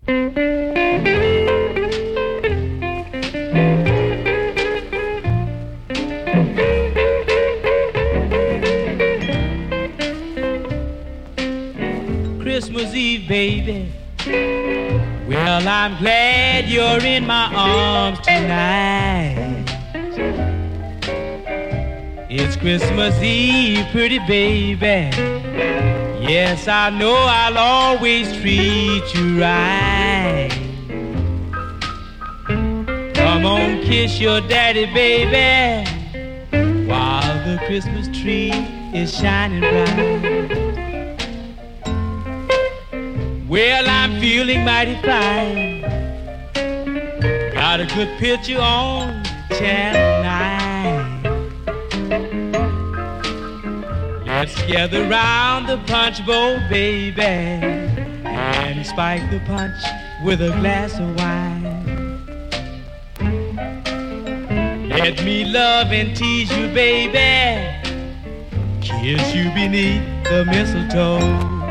Christmas Eve, baby. Well, I'm glad you're in my arms tonight. It's Christmas Eve, pretty baby. Yes, I know I'll always treat you right. Come on, kiss your daddy, baby, while the Christmas tree is shining bright. Well, I'm feeling mighty fine. Got a good picture on Channel 9. Let's gather round the punch bowl, baby, and spike the punch with a glass of wine. Let me love and tease you, baby, kiss you beneath the mistletoe.